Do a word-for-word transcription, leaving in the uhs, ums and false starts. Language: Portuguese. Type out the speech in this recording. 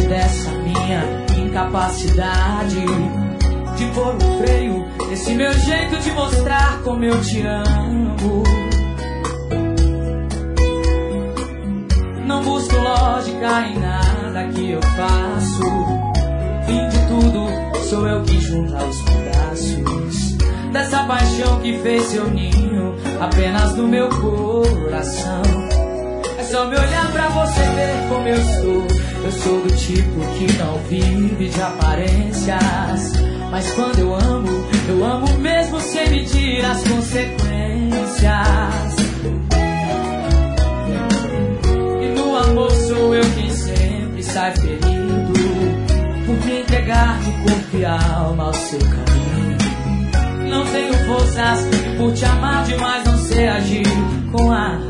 dessa minha incapacidade de pôr um freio nesse meu jeito de mostrar como eu te amo. Não busco lógica em nada que eu faço. Fim de tudo, sou eu que junta os pedaços dessa paixão que fez seu ninho apenas no meu coração. É só me olhar pra você ver como eu sou. Eu sou do tipo que não vive de aparências, mas quando eu amo, eu amo mesmo sem medir as consequências. E no amor sou eu quem sempre sai ferido por me entregar de corpo e alma ao seu caminho. Não tenho forças por te amar demais, não sei agir com a